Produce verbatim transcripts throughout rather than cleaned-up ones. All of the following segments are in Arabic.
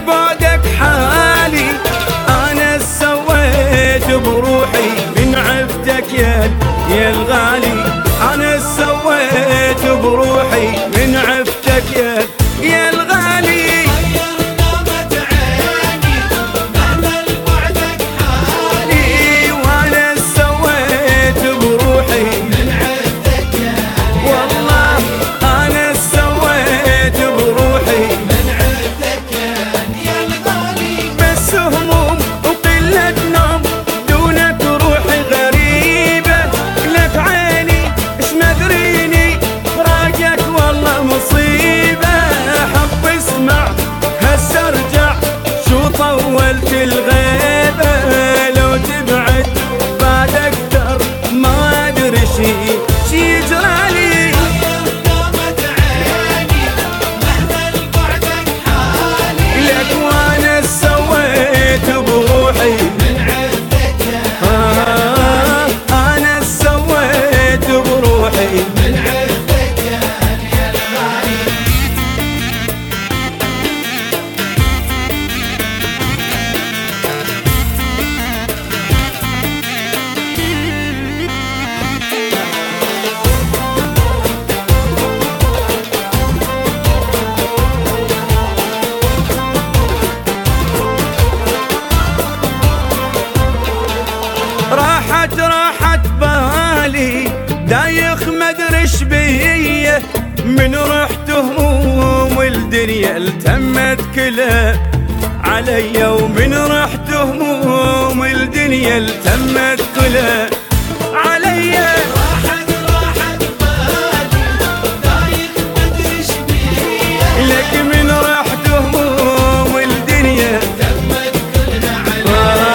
بعدك حالي. انا سويت بروحي من عفتك يا يا الغالي. انا سويت بروحي من عفتك يا يا الغالي. طولت الغيبة لو تبعد بعد أكتر ما أدري شي شي يجرالي. غيرت عيني مهما بعدك حالي. لك وأنا سويت بروحي من عفتك يا آه أنا سويت بروحي من عفتك يا يا الغالي. راحت راحت بالي دايخ مدرش بيه من رحت هموم الدنيا التمت كلها علي. ومن رحت هموم الدنيا التمت كلها علي. راحت راحت بالي دايخ مدرش بيه لك من رحت هموم الدنيا التمت كلها علي.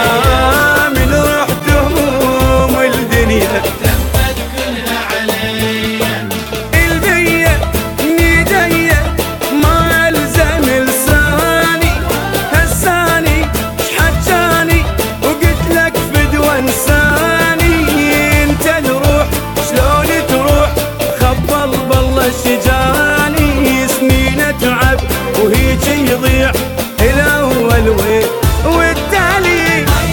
تمت كلها عليا. البية نيدية ما الزم لساني هساني شحجاني وقلت لك فدوى انساني. انت تروح شلون تروح خبل بالله شجاني. سنين اتعب وهيج يضيع الاول والتالي.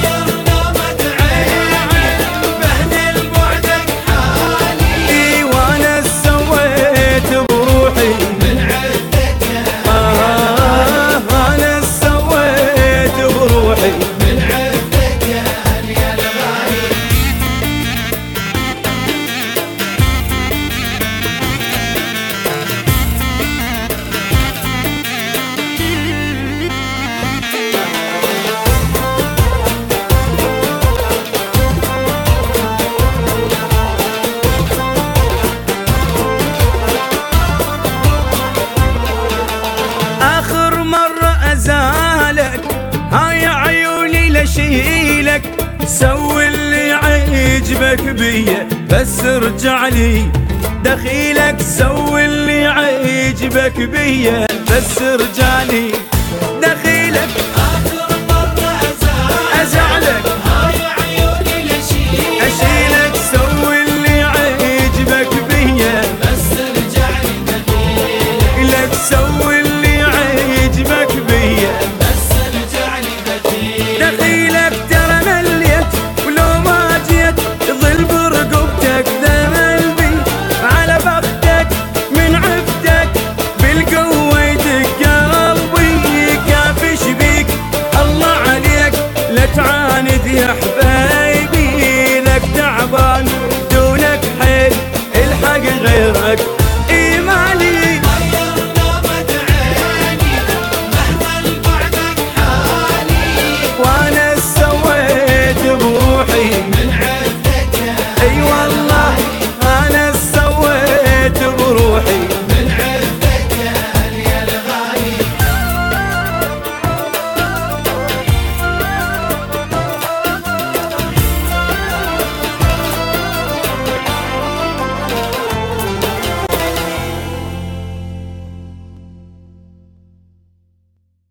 هاي عيوني لشيلك سوي اللي عيجبك بيا بس ارجع لي دخيلك. سوي اللي عيجبك بيا بس ارجع لي دخيلك.